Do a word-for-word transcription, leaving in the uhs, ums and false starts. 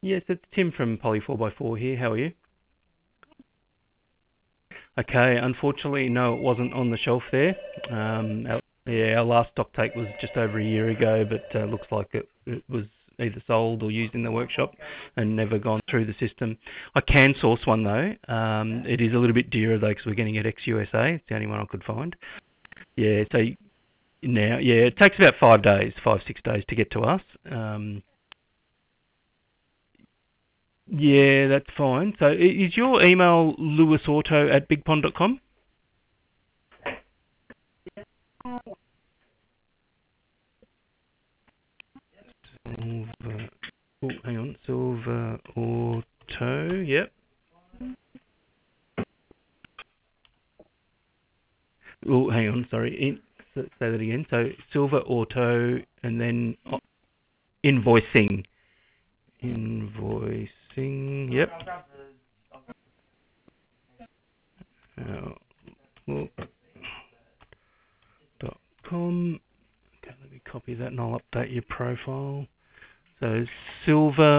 Yes, it's Tim from Poly four by four here. How are you? Okay, unfortunately, no, it wasn't on the shelf there. Um, our, yeah, our last stock take was just over a year ago, but uh, looks like it, it was either sold or used in the workshop and never gone through the system. I can source one though. Um, it is a little bit dearer though because we're getting it ex-U S A. It's the only one I could find. Yeah, so now, yeah, it takes about five days, five, six days to get to us. Um, yeah, that's fine. So i- is your email lewisauto at bigpond dot com? Silver, oh, hang on, Silver Auto, yep. Oh, hang on, sorry, in, say that again. So Silver Auto and then oh, invoicing. Invoicing, yep. Outlook dot com. Okay, let me copy that and I'll update your profile. So Silver